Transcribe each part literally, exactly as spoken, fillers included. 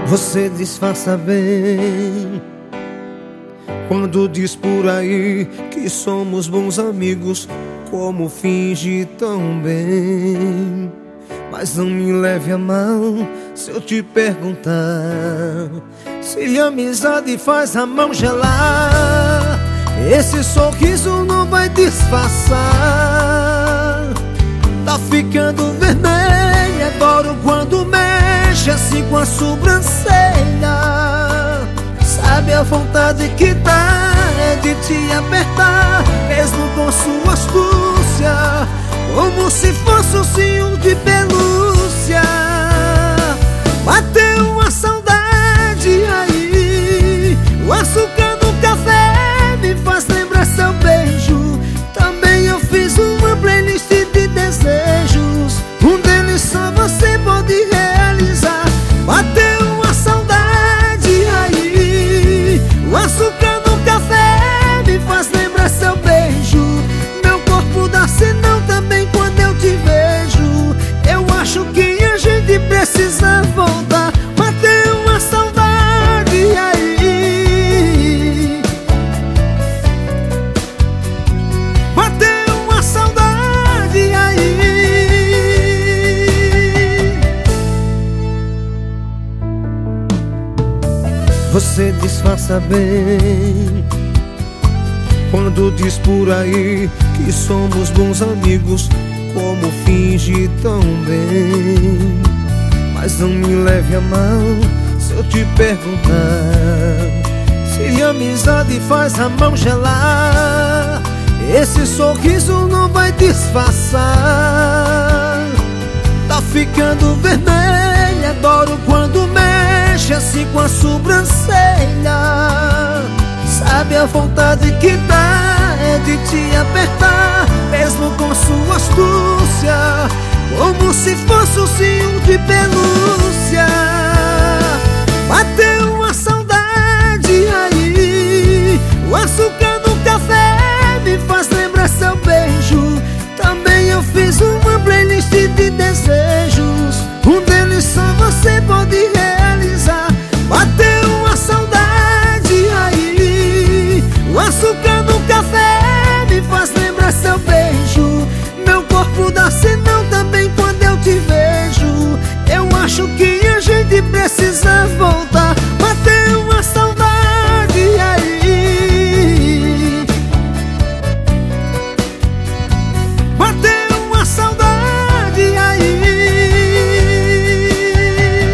Você disfarça bem quando diz por aí que somos bons amigos, como finge tão bem. Mas não me leve a mal se eu te perguntar se a amizade faz a mão gelar. Esse sorriso não vai disfarçar. Tá ficando vermelho, adoro quando mexe assim com a sobrancelha. Sabe a vontade que dá é de te apertar, mesmo com sua astúcia, como se fosse um cio de pelúcia. Bateu uma saudade aí, o açúcar no café me faz lembrar seu beijo. Também eu fiz uma playlist de desejos, um deles só você pode realizar. Bateu uma saudade aí, o açúcar no café me faz lembrar seu beijo. Meu corpo dá sinal também quando eu te vejo. Eu acho que a gente precisa voltar. Bateu uma saudade aí, bateu uma saudade aí. Você disfarça bem quando diz por aí que somos bons amigos, como finge tão bem. Mas não me leve a mal se eu te perguntar se a amizade faz a mão gelar. Esse sorriso não vai disfarçar. Tá ficando vermelho, adoro quando mexe assim com a sobrancelha. Sabe a vontade que dá é de te apertar, mesmo com sua astúcia, como se fosse um cio de pelúcia. Bateu uma saudade aí, o açúcar no café me faz lembrar seu beijo. Também eu fiz uma playlist de desejos, um deles só você pode realizar. Bateu uma saudade aí, o açúcar no café me faz lembrar seu beijo. Meu corpo dá sinal também quando eu te vejo. Eu acho que a gente precisa voltar. Bateu uma saudade aí, bateu uma saudade aí.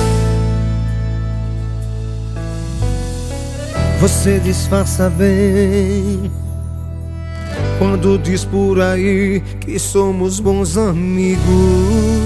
Você disfarça bem quando diz por aí que somos bons amigos.